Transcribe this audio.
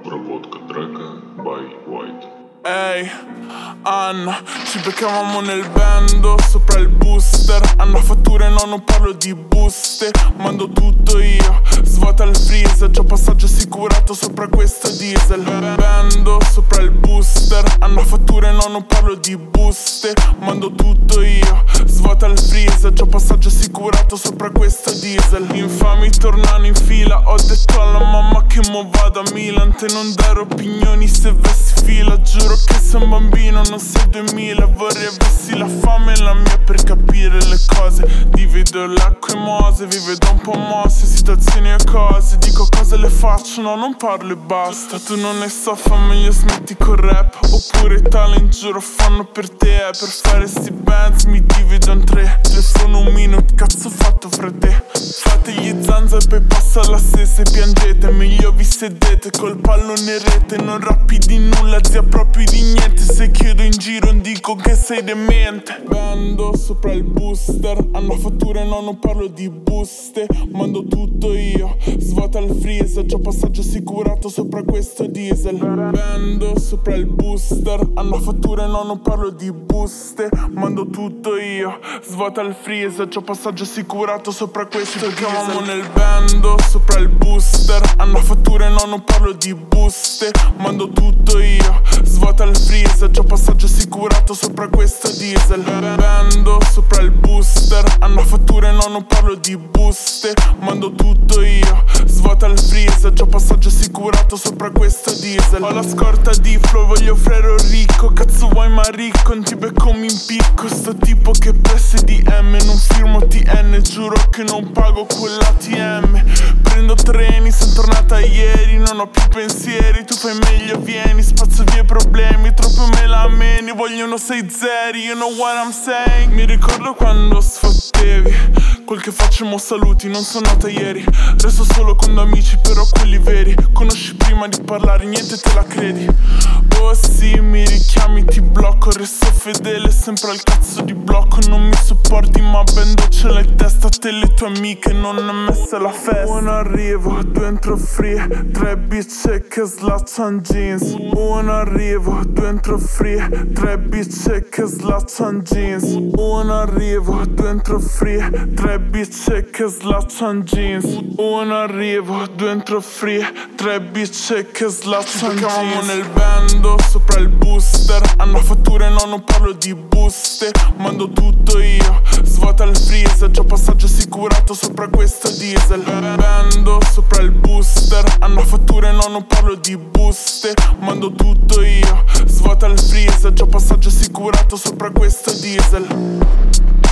Обработка трека by White. Ehi, Anna, ci beccavamo nel bando sopra il booster. Anna fatture, no, non parlo di buste. Mando tutto io, svuota il freezer. Già passaggio assicurato sopra questo diesel. Bando sopra il booster. Anna fatture, no, non parlo di buste. Mando tutto io, svuota il freezer. Già passaggio assicurato sopra questo diesel. Infami tornano in fila. Ho detto alla mamma che mo vado a Milan. Te non dare opinioni se vesti fila. Giuro che sei un bambino, non sei 2000. Vorrei avessi la fame la mia per capire le cose. Divido l'acqua e mose, vive da un po' mosse, situazioni e cose. Dico cose le faccio, no, non parlo e basta. Tu non ne so, fa meglio smetti col rap. Oppure i talent giuro fanno per te. Per fare sti bands mi divido in tre. Telefono un minuto, cazzo fatto fra te. Fategli zanza e poi passa la stessa e piangete. Meglio vi sedete col pallone rete. Non rappi di nulla, zia, proprio di niente. Se chiedo in giro dico che sei demente. Bando sopra il booster. Hanno fatture, no, non parlo di buste. Mando tutto io, svuota il freezer. Già passaggio assicurato sopra questo diesel. Bando sopra il booster. Hanno fatture, no, non parlo di buste. Mando tutto io, svuota il freezer. Già passaggio assicurato sopra questo diesel. Eravamo nel bando sopra il booster. Hanno fatture, no, non parlo di buste. Mando tutto io, svuota il freezer. Già passaggio assicurato sopra questo diesel. Bando sopra il booster. Hanno fatture, no, non parlo di buste. Mando tutto io, svuota il freezer. Già passaggio assicurato sopra questo diesel. Ho la scorta di flow, voglio frero ricco. Cazzo vuoi ma ricco, non ti becco mi impicco. Sto tipo che presse DM, non firmo TN. Giuro che non pago quell'ATM. Prendo treni, son tornata ieri. Non ho più pensieri, tu fai meglio vieni. Spazzo via i problemi, troppo me la meni. Vogliono 6 zeri, you know what I'm saying. Mi ricordo quando sfottevi. Quel che facciamo saluti, non sono nata ieri. Resto solo con amici, però quelli veri. Conosci prima di parlare, niente te la credi. Oh sì, mi richiami, ti blocco. Resto fedele, sempre al cazzo di blocco. Non mi sopporti ma ben dolce la testa. Te le tue amiche non è messa la festa. Un arrivo, due entro free. 3 bitch che slaccian jeans. Un arrivo, due entro free. 3 bitch che slaccian jeans. Un arrivo, due entro free. 3 bitch che slaccian jeans. Un arrivo, due entro free. 3 bitch che slaccian jeans. Ci nel bando sopra il booster. Hanno fatture, no, non parlo di buste. Mando tutto io, svuota il freezer. Già passaggio assicurato sopra questo diesel. Bando sopra il booster. Hanno fatture, no, non parlo di buste. Mando tutto io, svuota il freezer. Già passaggio assicurato sopra questo diesel.